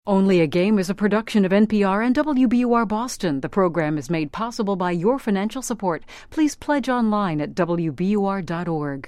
Only a Game is a production of NPR and WBUR Boston. The program is made possible by your financial support. Please pledge online at WBUR.org.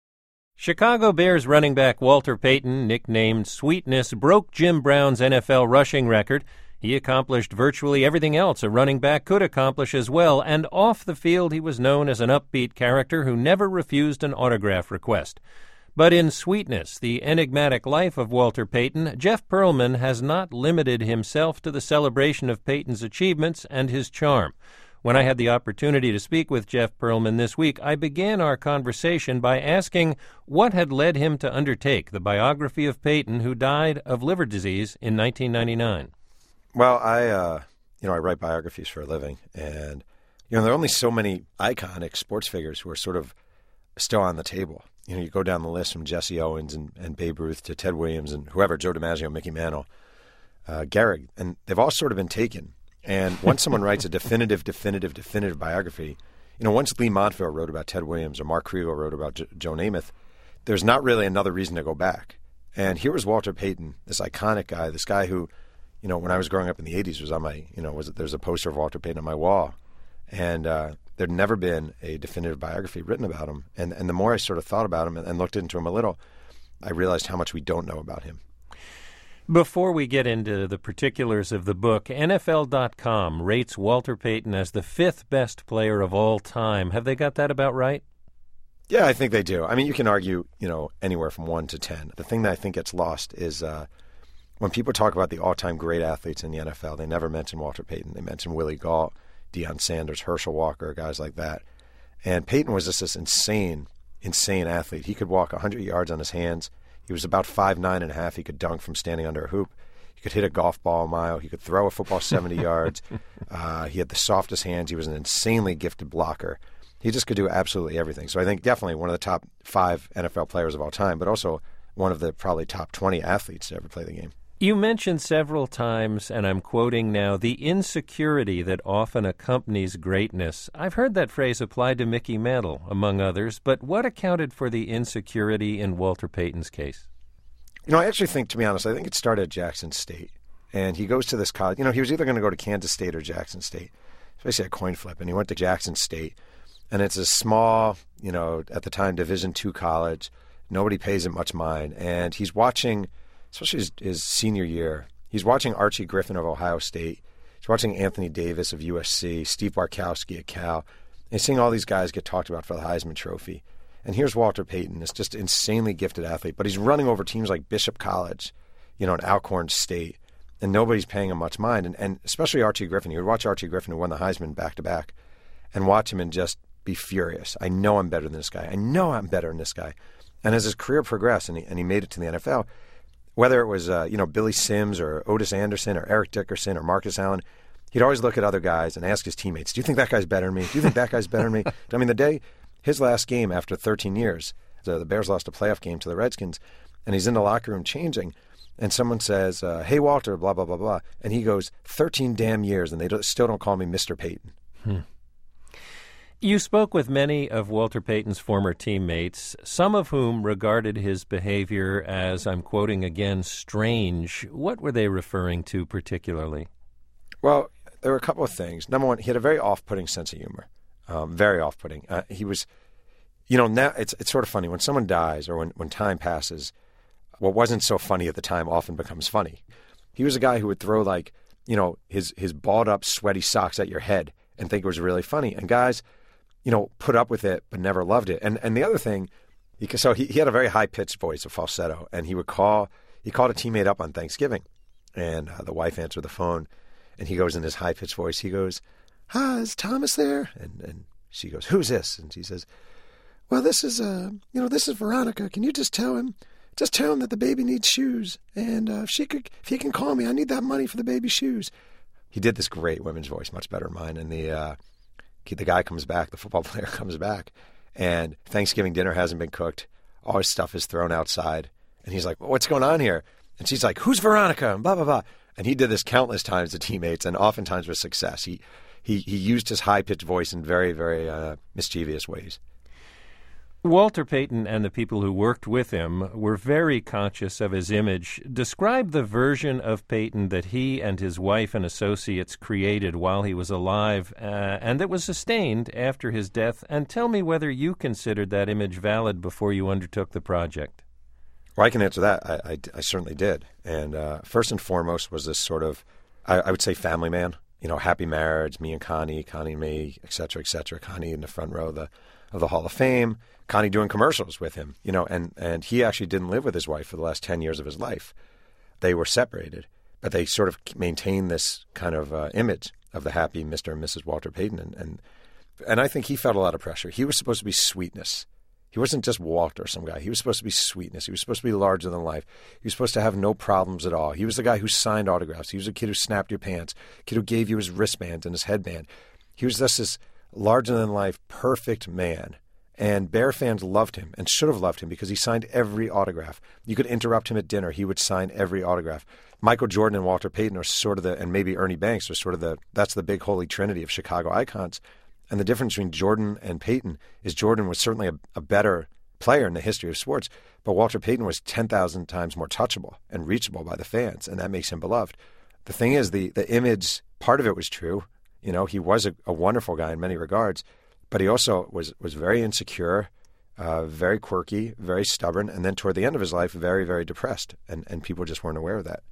Chicago Bears running back Walter Payton, nicknamed Sweetness, broke Jim Brown's NFL rushing record. He accomplished virtually everything else a running back could accomplish as well, and off the field he was known as an upbeat character who never refused an autograph request. But in Sweetness, the enigmatic life of Walter Payton, Jeff Pearlman has not limited himself to the celebration of Payton's achievements and his charm. When I had the opportunity to speak with Jeff Pearlman this week, I began our conversation by asking what had led him to undertake the biography of Payton, who died of liver disease in 1999. Well, I write biographies for a living, and there are only so many iconic sports figures who are sort of still on the table. You go down the list from Jesse Owens and Babe Ruth to Ted Williams and whoever, Joe DiMaggio, Mickey Mantle, Gehrig, and they've all sort of been taken. And once someone writes a definitive biography, once Lee Montville wrote about Ted Williams or Mark Kriegel wrote about Joe Namath, there's not really another reason to go back. And here was Walter Payton, this iconic guy, this guy who, when I was growing up in the 80s was on my, there's a poster of Walter Payton on my wall. And there'd never been a definitive biography written about him. And the more I sort of thought about him and looked into him a little, I realized how much we don't know about him. Before we get into the particulars of the book, NFL.com rates Walter Payton as the fifth best player of all time. Have they got that about right? Yeah, I think they do. I mean, you can argue, anywhere from 1 to 10. The thing that I think gets lost is when people talk about the all-time great athletes in the NFL, they never mention Walter Payton. They mention Willie Gault, Deion Sanders, Herschel Walker, guys like that. And Payton was just this insane athlete. He could walk 100 yards on his hands. He was about 5'9.5". He could dunk from standing under a hoop. He could hit a golf ball a mile. He could throw a football 70 yards. He had the softest hands. He was an insanely gifted blocker. He just could do absolutely everything. So I think definitely one of the top 5 NFL players of all time, but also one of the probably top 20 athletes to ever play the game. You mentioned several times, and I'm quoting now, the insecurity that often accompanies greatness. I've heard that phrase applied to Mickey Mantle, among others, but what accounted for the insecurity in Walter Payton's case? I actually think, to be honest, I think it started at Jackson State. And he goes to this college. He was either going to go to Kansas State or Jackson State. It's basically a coin flip, and he went to Jackson State. And it's a small, at the time, Division II college. Nobody pays it much mind. And he's watching, especially his senior year, he's watching Archie Griffin of Ohio State. He's watching Anthony Davis of USC, Steve Bartkowski at Cal. And he's seeing all these guys get talked about for the Heisman Trophy. And here's Walter Payton, this just insanely gifted athlete. But he's running over teams like Bishop College, and Alcorn State. And nobody's paying him much mind. And especially Archie Griffin. You would watch Archie Griffin, who won the Heisman back-to-back, and watch him and just be furious. I know I'm better than this guy. I know I'm better than this guy. And as his career progressed and he made it to the NFL, whether it was Billy Sims or Otis Anderson or Eric Dickerson or Marcus Allen, he'd always look at other guys and ask his teammates, do you think that guy's better than me? Do you think that guy's better than me? I mean, the day, his last game after 13 years, the Bears lost a playoff game to the Redskins, and he's in the locker room changing, and someone says, hey, Walter, blah, blah, blah, blah. And he goes, 13 damn years, and they still don't call me Mr. Payton. You spoke with many of Walter Payton's former teammates, some of whom regarded his behavior as, I'm quoting again, strange. What were they referring to particularly? Well, there were a couple of things. Number one, he had a very off-putting sense of humor, very off-putting. He was, now it's sort of funny. When someone dies or when time passes, what wasn't so funny at the time often becomes funny. He was a guy who would throw his balled-up, sweaty socks at your head and think it was really funny. And guys, put up with it, but never loved it. And the other thing, he had a very high-pitched voice, a falsetto, and he called a teammate up on Thanksgiving, and the wife answered the phone, and he goes in his high-pitched voice, he goes, hi, is Thomas there? And she goes, who's this? And he says, well, this is Veronica. Can you just tell him that the baby needs shoes, and if he can call me, I need that money for the baby's shoes. He did this great women's voice, much better than mine, and the guy comes back, the football player comes back, and Thanksgiving dinner hasn't been cooked. All his stuff is thrown outside. And he's like, well, what's going on here? And she's like, who's Veronica? And blah, blah, blah. And he did this countless times to teammates and oftentimes with success. He used his high-pitched voice in very, very mischievous ways. Walter Payton and the people who worked with him were very conscious of his image. Describe the version of Payton that he and his wife and associates created while he was alive and that was sustained after his death, and tell me whether you considered that image valid before you undertook the project. Well, I can answer that. I certainly did. And first and foremost was this sort of, I would say, family man. You know, happy marriage, me and Connie and me, et cetera, et cetera. Connie in the front row of the Hall of Fame. Connie doing commercials with him, you know, and he actually didn't live with his wife for the last 10 years of his life. They were separated, but they sort of maintained this kind of image of the happy Mr. and Mrs. Walter Payton. And I think he felt a lot of pressure. He was supposed to be sweetness. He wasn't just Walter, some guy. He was supposed to be sweetness. He was supposed to be larger than life. He was supposed to have no problems at all. He was the guy who signed autographs. He was a kid who snapped your pants, a kid who gave you his wristband and his headband. He was just this larger than life, perfect man. And Bear fans loved him and should have loved him because he signed every autograph. You could interrupt him at dinner. He would sign every autograph. Michael Jordan and Walter Payton are sort of and maybe Ernie Banks are sort of that's the big holy trinity of Chicago icons. And the difference between Jordan and Payton is Jordan was certainly a better player in the history of sports, but Walter Payton was 10,000 times more touchable and reachable by the fans, and that makes him beloved. The thing is, the image, part of it was true. You know, he was a wonderful guy in many regards, but he also was very insecure, very quirky, very stubborn, and then toward the end of his life, very, very depressed, and people just weren't aware of that.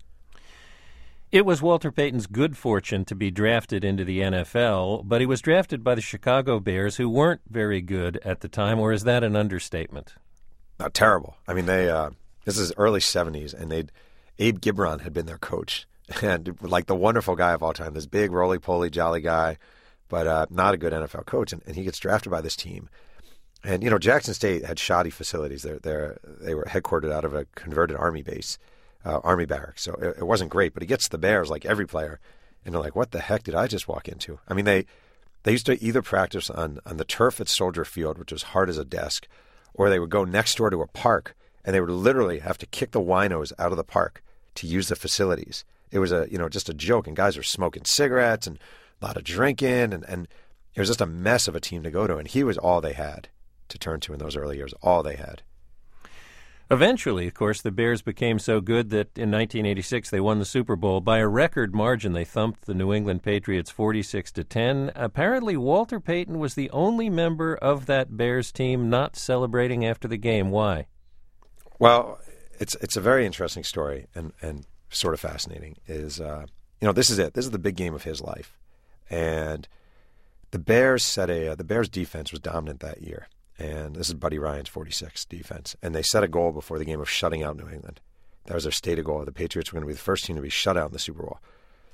It was Walter Payton's good fortune to be drafted into the NFL, but he was drafted by the Chicago Bears, who weren't very good at the time, or is that an understatement? Not terrible. I mean, this is early 70s, and Abe Gibron had been their coach, and like the wonderful guy of all time, this big, roly-poly, jolly guy, but not a good NFL coach, and he gets drafted by this team. And, you know, Jackson State had shoddy facilities. They were headquartered out of a converted Army base. Army barracks. So it wasn't great, but he gets to the Bears like every player, and they're like, what the heck did I just walk into? I mean, they used to either practice on the turf at Soldier Field, which was hard as a desk, or they would go next door to a park, and they would literally have to kick the winos out of the park to use the facilities. It was just a joke, and guys were smoking cigarettes and a lot of drinking, and it was just a mess of a team to go to, and he was all they had to turn to in those early years, all they had. Eventually, of course, the Bears became so good that in 1986 they won the Super Bowl. By a record margin, they thumped the New England Patriots 46-10. Apparently, Walter Payton was the only member of that Bears team not celebrating after the game. Why? Well, it's a very interesting story and sort of fascinating. This is it. This is the big game of his life. And the Bears the Bears defense was dominant that year. And this is Buddy Ryan's 46 defense. And they set a goal before the game of shutting out New England. That was their stated goal. The Patriots were going to be the first team to be shut out in the Super Bowl.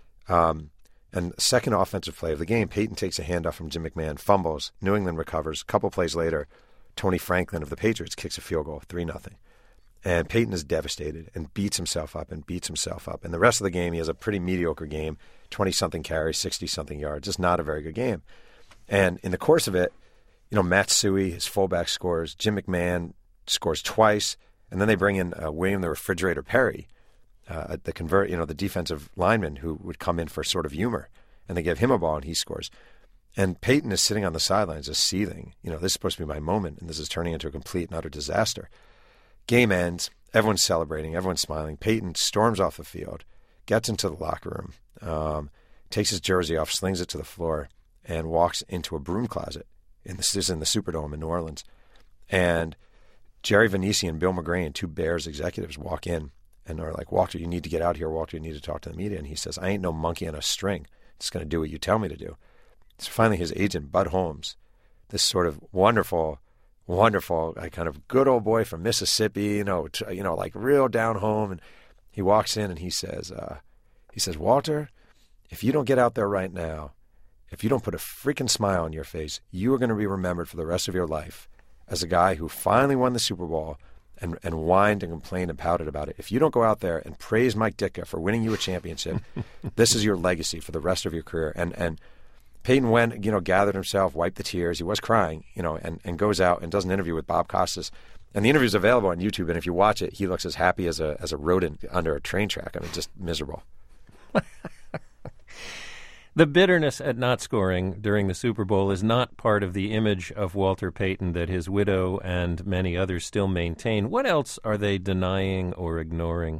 And the second offensive play of the game, Payton takes a handoff from Jim McMahon, fumbles. New England recovers. A couple plays later, Tony Franklin of the Patriots kicks a field goal, 3-0. And Payton is devastated and beats himself up. And the rest of the game, he has a pretty mediocre game, 20-something carries, 60-something yards. Just not a very good game. And in the course of it, you know, Matt Suhey, his fullback, scores. Jim McMahon scores twice, and then they bring in William the Refrigerator Perry, the defensive lineman who would come in for sort of humor, and they give him a ball and he scores. And Payton is sitting on the sidelines just seething. You know, this is supposed to be my moment, and this is turning into a complete and utter disaster. Game ends. Everyone's celebrating. Everyone's smiling. Payton storms off the field, gets into the locker room, takes his jersey off, slings it to the floor, and walks into a broom closet. This is in the Superdome in New Orleans. And Jerry Vanisi and Bill McGrain, two Bears executives, walk in and are like, Walter, you need to get out here. Walter, you need to talk to the media. And he says, I ain't no monkey on a string. Just going to do what you tell me to do. So finally his agent, Bud Holmes, this sort of wonderful, kind of good old boy from Mississippi, like real down home. And he walks in and he says, Walter, if you don't get out there right now, if you don't put a freaking smile on your face, you are going to be remembered for the rest of your life as a guy who finally won the Super Bowl and whined and complained and pouted about it. If you don't go out there and praise Mike Ditka for winning you a championship, this is your legacy for the rest of your career. And Payton went, gathered himself, wiped the tears. He was crying, and goes out and does an interview with Bob Costas. And the interview is available on YouTube. And if you watch it, he looks as happy as a rodent under a train track. I mean, just miserable. The bitterness at not scoring during the Super Bowl is not part of the image of Walter Payton that his widow and many others still maintain. What else are they denying or ignoring?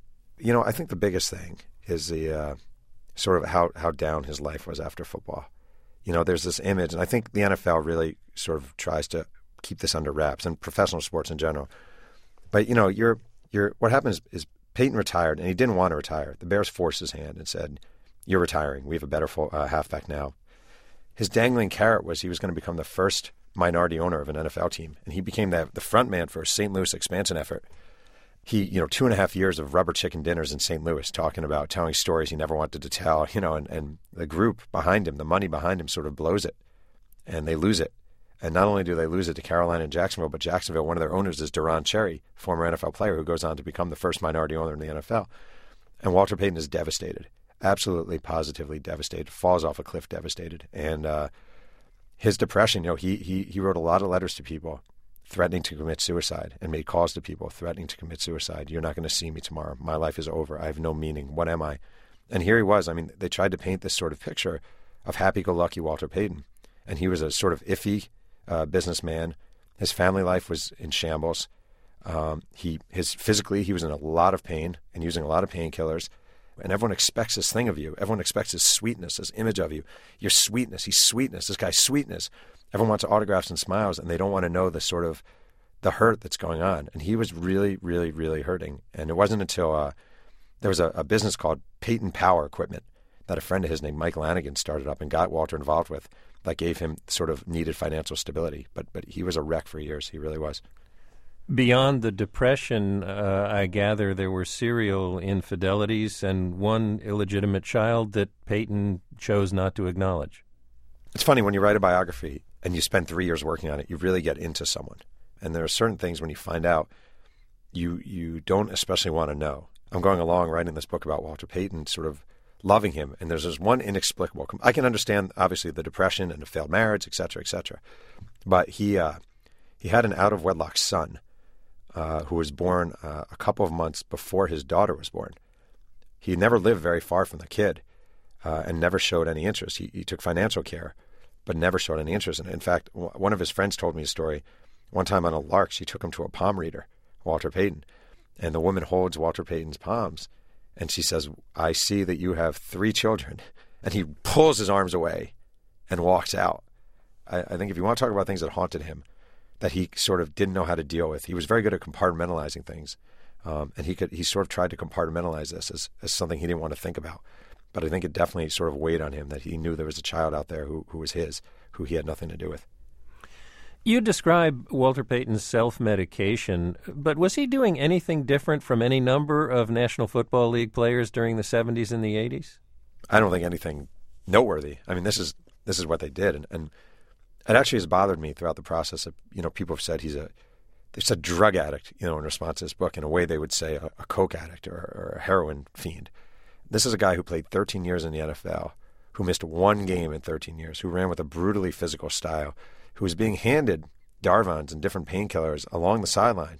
I think the biggest thing is the sort of how down his life was after football. There's this image, and I think the NFL really sort of tries to keep this under wraps, and professional sports in general. But, what happened is Payton retired, and he didn't want to retire. The Bears forced his hand and said, "You're retiring. We have a better halfback now." His dangling carrot was he was going to become the first minority owner of an NFL team, and he became the front man for a St. Louis expansion effort. He, 2.5 years of rubber chicken dinners in St. Louis telling stories he never wanted to tell, and the group behind him, the money behind him sort of blows it, and they lose it. And not only do they lose it to Carolina and Jacksonville, but Jacksonville, one of their owners is Duron Cherry, former NFL player who goes on to become the first minority owner in the NFL. And Walter Payton is devastated, absolutely, positively devastated, falls off a cliff devastated. And his depression, he wrote a lot of letters to people threatening to commit suicide and made calls to people threatening to commit suicide. "You're not going to see me tomorrow. My life is over. I have no meaning. What am I?" And here he was. They tried to paint this sort of picture of happy-go-lucky Walter Payton. And he was a sort of iffy businessman. His family life was in shambles. Physically, he was in a lot of pain and using a lot of painkillers. And everyone expects this thing of you. Everyone expects this sweetness, this image of you. Your sweetness. He's sweetness. This guy's sweetness. Everyone wants autographs and smiles, and they don't want to know the hurt that's going on. And he was really, really, really hurting. And it wasn't until there was a business called Payton Power Equipment that a friend of his named Mike Lanigan started up and got Walter involved with, that gave him sort of needed financial stability. But he was a wreck for years. He really was. Beyond the depression, I gather there were serial infidelities and one illegitimate child that Payton chose not to acknowledge. It's funny, when you write a biography and you spend 3 years working on it, you really get into someone. And there are certain things when you find out, you don't especially want to know. I'm going along writing this book about Walter Payton, sort of loving him. And there's this one inexplicable, I can understand, obviously, the depression and the failed marriage, et cetera, et cetera. But he had an out-of-wedlock son who was born a couple of months before his daughter was born. He never lived very far from the kid and never showed any interest. He took financial care, but never showed any interest. And in fact, one of his friends told me a story. One time on a lark, she took him to a palm reader, Walter Payton, and the woman holds Walter Payton's palms, and she says, "I see that you have 3 children." And he pulls his arms away and walks out. I think if you want to talk about things that haunted him, that he sort of didn't know how to deal with, he was very good at compartmentalizing things. And he sort of tried to compartmentalize this as something he didn't want to think about. But I think it definitely sort of weighed on him that he knew there was a child out there who was his, who he had nothing to do with. You describe Walter Payton's self-medication, but was he doing anything different from any number of National Football League players during the 70s and the 80s? I don't think anything noteworthy. This is what they did. And it actually has bothered me throughout the process of, people have said he's a drug addict, in response to this book. In a way, they would say a coke addict or a heroin fiend. This is a guy who played 13 years in the NFL, who missed 1 game in 13 years, who ran with a brutally physical style, who was being handed Darvons and different painkillers along the sideline,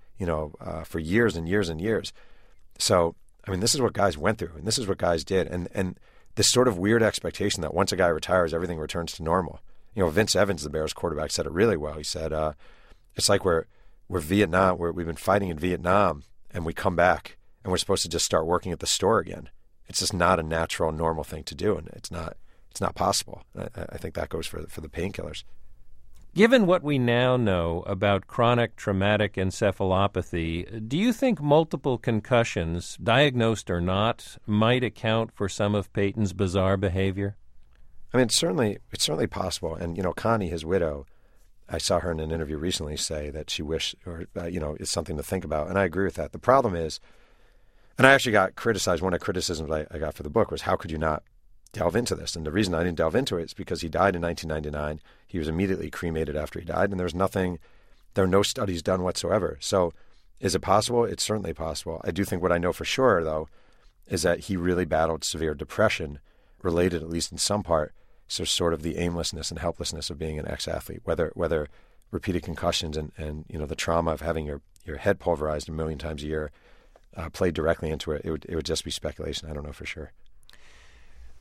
for years and years and years. So, this is what guys went through, and this is what guys did. And this sort of weird expectation that once a guy retires, everything returns to normal. Vince Evans, the Bears quarterback, said it really well. He said, it's like we're Vietnam, we've been fighting in Vietnam, and we come back, and we're supposed to just start working at the store again. It's just not a natural, normal thing to do, and it's not possible. I think that goes for the painkillers. Given what we now know about chronic traumatic encephalopathy, do you think multiple concussions, diagnosed or not, might account for some of Payton's bizarre behavior? It's certainly possible. And, Connie, his widow, I saw her in an interview recently say that she wished, or, it's something to think about. And I agree with that. The problem is, and I actually got criticized, one of the criticisms I got for the book was, how could you not delve into this? And the reason I didn't delve into it is because he died in 1999. He was immediately cremated after he died, and there were no studies done whatsoever. So is it possible? It's certainly possible. I do think what I know for sure, though, is that he really battled severe depression related, at least in some part, so sort of the aimlessness and helplessness of being an ex-athlete, whether repeated concussions and the trauma of having your head pulverized 1 million times a year played directly into it. It would just be speculation. I don't know for sure.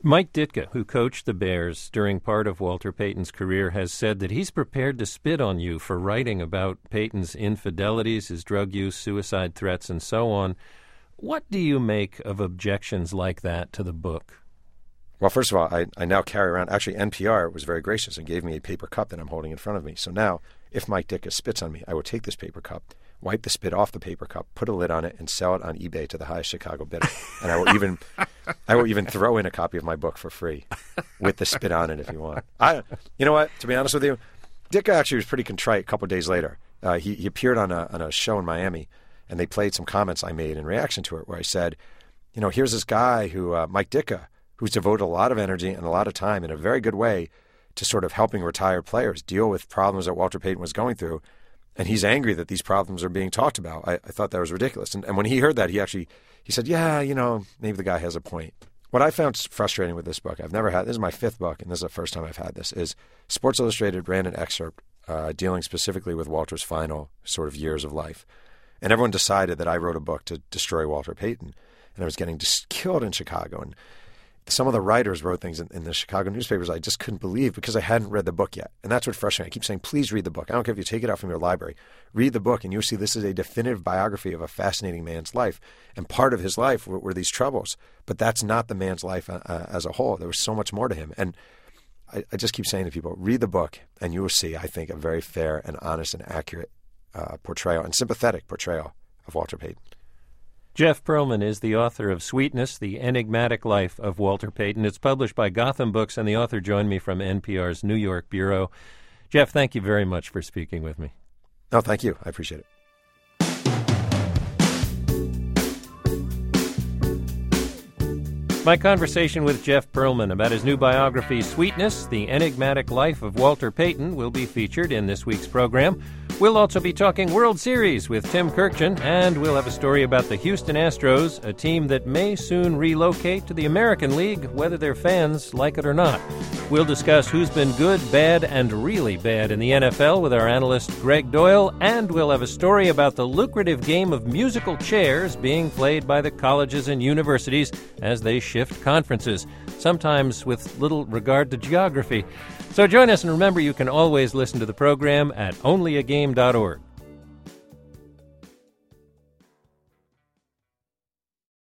Mike Ditka, who coached the Bears during part of Walter Payton's career, has said that he's prepared to spit on you for writing about Payton's infidelities, his drug use, suicide threats, and so on. What do you make of objections like that to the book? Well, first of all, I now carry around, actually NPR was very gracious and gave me a paper cup that I'm holding in front of me. So now, if Mike Ditka spits on me, I will take this paper cup, wipe the spit off the paper cup, put a lid on it, and sell it on eBay to the highest Chicago bidder. And I will even throw in a copy of my book for free with the spit on it if you want. You know what? To be honest with you, Ditka actually was pretty contrite a couple of days later. He appeared on a show in Miami, and they played some comments I made in reaction to it where I said, here's this guy who, Mike Ditka, who's devoted a lot of energy and a lot of time in a very good way to sort of helping retired players deal with problems that Walter Payton was going through. And he's angry that these problems are being talked about. I thought that was ridiculous. And when he heard that, he said, yeah, maybe the guy has a point. What I found frustrating with this book, this is my 5th book, and this is the first time I've had this, is Sports Illustrated ran an excerpt dealing specifically with Walter's final sort of years of life. And everyone decided that I wrote a book to destroy Walter Payton. And I was getting killed in Chicago. And some of the writers wrote things in the Chicago newspapers I just couldn't believe because I hadn't read the book yet. And that's what frustrates me. I keep saying, please read the book. I don't care if you take it out from your library. Read the book, and you'll see this is a definitive biography of a fascinating man's life. And part of his life were these troubles. But that's not the man's life as a whole. There was so much more to him. And I just keep saying to people, read the book, and you will see, I think, a very fair and honest and accurate portrayal and sympathetic portrayal of Walter Payton. Jeff Pearlman is the author of Sweetness, The Enigmatic Life of Walter Payton. It's published by Gotham Books, and the author joined me from NPR's New York bureau. Jeff, thank you very much for speaking with me. No, thank you. I appreciate it. My conversation with Jeff Pearlman about his new biography, Sweetness, The Enigmatic Life of Walter Payton, will be featured in this week's program. We'll also be talking World Series with Tim Kurkjian, and we'll have a story about the Houston Astros, a team that may soon relocate to the American League, whether their fans like it or not. We'll discuss who's been good, bad, and really bad in the NFL with our analyst Greg Doyle, and we'll have a story about the lucrative game of musical chairs being played by the colleges and universities as they shift conferences, sometimes with little regard to geography. So join us, and remember, you can always listen to the program at onlyagame.org.